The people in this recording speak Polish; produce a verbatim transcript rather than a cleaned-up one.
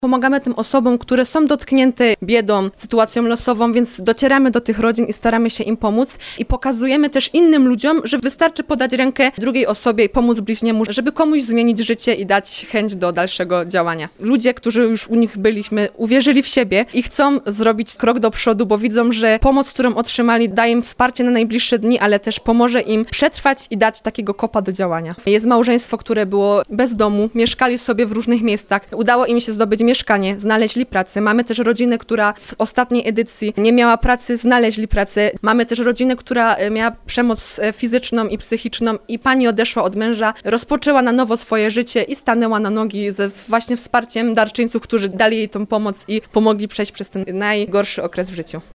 Pomagamy tym osobom, które są dotknięte biedą, sytuacją losową, więc docieramy do tych rodzin i staramy się im pomóc i pokazujemy też innym ludziom, że wystarczy podać rękę drugiej osobie i pomóc bliźniemu, żeby komuś zmienić życie i dać chęć do dalszego działania. Ludzie, którzy już u nich byliśmy, uwierzyli w siebie i chcą zrobić krok do przodu, bo widzą, że pomoc, którą otrzymali, daje im wsparcie na najbliższe dni, ale też pomoże im przetrwać i dać takiego kopa do działania. Jest małżeństwo, które było bez domu, mieszkali sobie w różnych miejscach. Udało im się zdobyć mieszkanie, znaleźli pracę. Mamy też rodzinę, która w ostatniej edycji nie miała pracy, znaleźli pracę. Mamy też rodzinę, która miała przemoc fizyczną i psychiczną i pani odeszła od męża, rozpoczęła na nowo swoje życie i stanęła na nogi ze właśnie wsparciem darczyńców, którzy dali jej tą pomoc i pomogli przejść przez ten najgorszy okres w życiu.